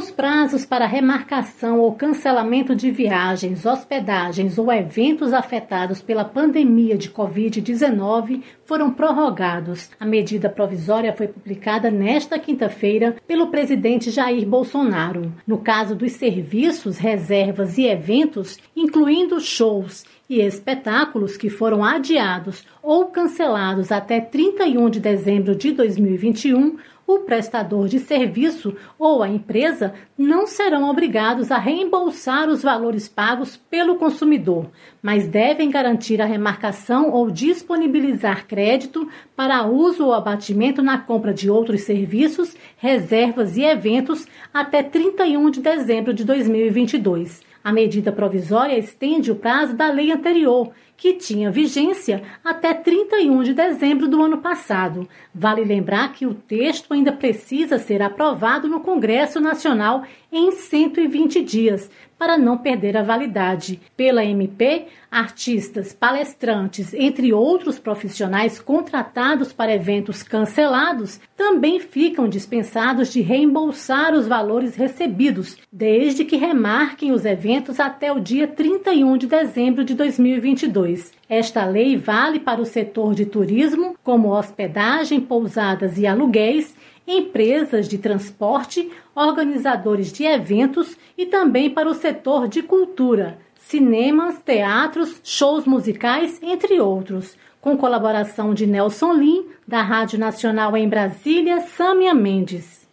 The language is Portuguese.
Os prazos para remarcação ou cancelamento de viagens, hospedagens ou eventos afetados pela pandemia de Covid-19 foram prorrogados. A medida provisória foi publicada nesta quinta-feira pelo presidente Jair Bolsonaro. No caso dos serviços, reservas e eventos, incluindo shows e espetáculos que foram adiados ou cancelados até 31 de dezembro de 2021, o prestador de serviço ou a empresa não serão obrigados a reembolsar os valores pagos pelo consumidor, mas devem garantir a remarcação ou disponibilizar crédito para uso ou abatimento na compra de outros serviços, reservas e eventos até 31 de dezembro de 2022. A medida provisória estende o prazo da lei anterior, que tinha vigência até 31 de dezembro do ano passado. Vale lembrar que o texto ainda precisa ser aprovado no Congresso Nacional em 120 dias, para não perder a validade. Pela MP, artistas, palestrantes, entre outros profissionais contratados para eventos cancelados, também ficam dispensados de reembolsar os valores recebidos, desde que remarquem os eventos até o dia 31 de dezembro de 2022. Esta lei vale para o setor de turismo, como hospedagem, pousadas e aluguéis, empresas de transporte, organizadores de eventos e também para o setor de cultura, cinemas, teatros, shows musicais, entre outros. Com colaboração de Nelson Lim, da Rádio Nacional em Brasília, Sâmia Mendes.